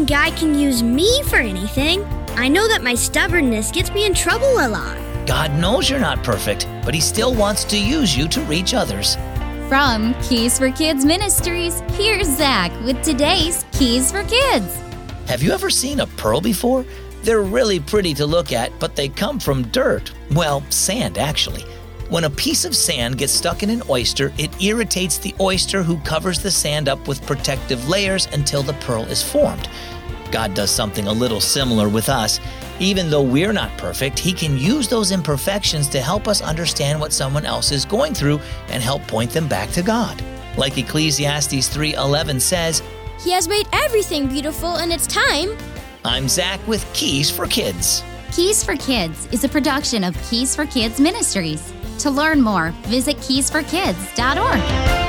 think God can use me for anything. I know that my stubbornness gets me in trouble a lot. God knows you're not perfect, but He still wants to use you to reach others. From Keys for Kids Ministries, here's Zach with today's Keys for Kids. Have you ever seen a pearl before? They're really pretty to look at, but they come from dirt. Well, sand, actually. When a piece of sand gets stuck in an oyster, it irritates the oyster, who covers the sand up with protective layers until the pearl is formed. God does something a little similar with us. Even though we're not perfect, He can use those imperfections to help us understand what someone else is going through and help point them back to God. Like Ecclesiastes 3:11 says, He has made everything beautiful in its time. I'm Zach with Keys for Kids. Keys for Kids is a production of Keys for Kids Ministries. To learn more, visit keysforkids.org.